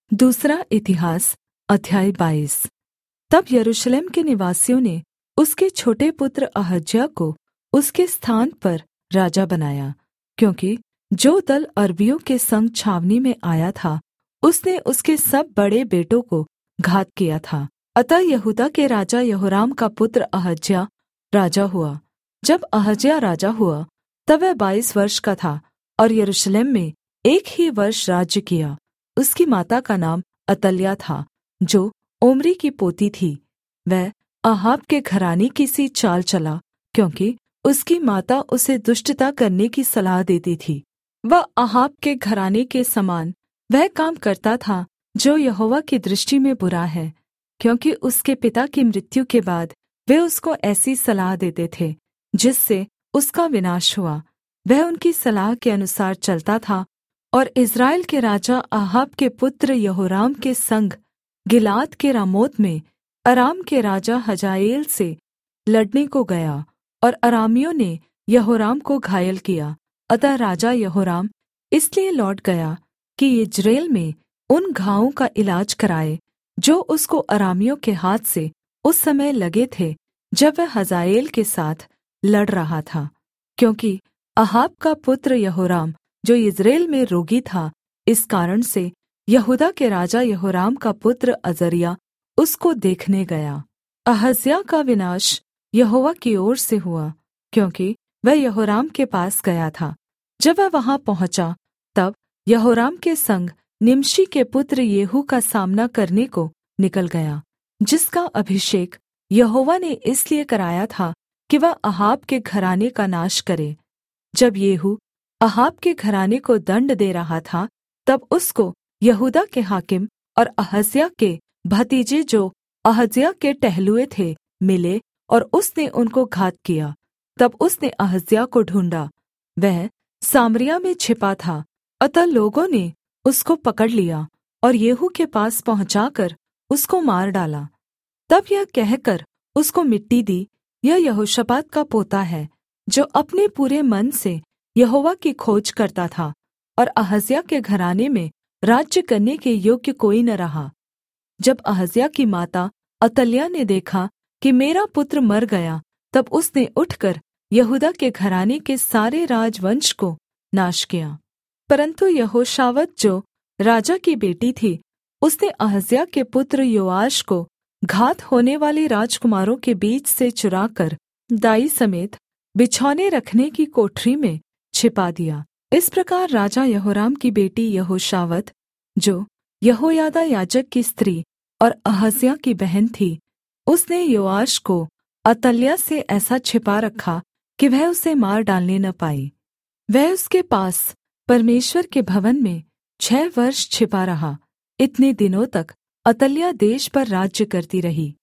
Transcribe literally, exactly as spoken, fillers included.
दूसरा इतिहास अध्याय बाईस। तब यरूशलेम के निवासियों ने उसके छोटे पुत्र अहज्याह को उसके स्थान पर राजा बनाया, क्योंकि जो दल अरबियों के संग छावनी में आया था उसने उसके सब बड़े बेटों को घात किया था। अतः यहूदा के राजा यहोराम का पुत्र अहज्याह राजा हुआ। जब अहज्याह राजा हुआ तब वह बाईस वर्ष का था और यरूशलेम में एक ही वर्ष राज्य किया। उसकी माता का नाम अतल्याह था, जो ओम्री की पोती थी। वह अहाब के घराने की सी चाल चला, क्योंकि उसकी माता उसे दुष्टता करने की सलाह देती थी। वह अहाब के घराने के समान वह काम करता था जो यहोवा की दृष्टि में बुरा है, क्योंकि उसके पिता की मृत्यु के बाद वे उसको ऐसी सलाह देते थे जिससे उसका विनाश हुआ। वह उनकी सलाह के अनुसार चलता था और इस्राएल के राजा अहाब के पुत्र यहोराम के संग गिलाद के रामोत में अराम के राजा हजाएल से लड़ने को गया, और अरामियों ने यहोराम को घायल किया। अतः राजा यहोराम इसलिए लौट गया कि यिज्रेल में उन घावों का इलाज कराए जो उसको अरामियों के हाथ से उस समय लगे थे जब वह हजाएल के साथ लड़ रहा था, क्योंकि अहाब का पुत्र यहोराम जो यिज्रेल में रोगी था, इस कारण से यहूदा के राजा यहोराम का पुत्र अजर्याह उसको देखने गया। अहज्याह का विनाश यहोवा की ओर से हुआ, क्योंकि वह यहोराम के पास गया था। जब वह वहां पहुँचा तब यहोराम के संग निमशी के पुत्र येहू का सामना करने को निकल गया, जिसका अभिषेक यहोवा ने इसलिए कराया था कि वह अहाब के घराने का नाश करे। जब येहू अहाब के घराने को दण्ड दे रहा था तब उसको यहूदा के हाकिम और अहज्याह के भतीजे जो अहज्याह के टहलुए थे मिले, और उसने उनको घात किया। तब उसने अहज्याह को ढूँढ़ा, वह सामरिया में छिपा था। अतः लोगों ने उसको पकड़ लिया और येहू के पास पहुँचाकर उसको मार डाला। तब यह कहकर उसको मिट्टी दी, यह यहोशापात का पोता है, जो अपने पूरे मन से यहोवा की खोज करता था, और अहज्याह के घराने में राज्य करने के योग्य कोई न रहा। जब अहज्याह की माता अतल्याह ने देखा कि मेरा पुत्र मर गया, तब उसने उठकर यहूदा के घराने के सारे राजवंश को नाश किया। परन्तु यहोशावत जो राजा की बेटी थी, उसने अहज्याह के पुत्र योआश को घात होने वाले राजकुमारों के बीच से चुराकर दाई समेत बिछौने रखने की कोठरी में छिपा दिया। इस प्रकार राजा यहोराम की बेटी यहोशावत, जो यहोयादा याजक की स्त्री और अहज्याह की बहन थी, उसने योआश को अतल्याह से ऐसा छिपा रखा कि वह उसे मार डालने न पाई। वह उसके पास परमेश्वर के भवन में छः वर्ष छिपा रहा। इतने दिनों तक अतल्याह देश पर राज्य करती रही।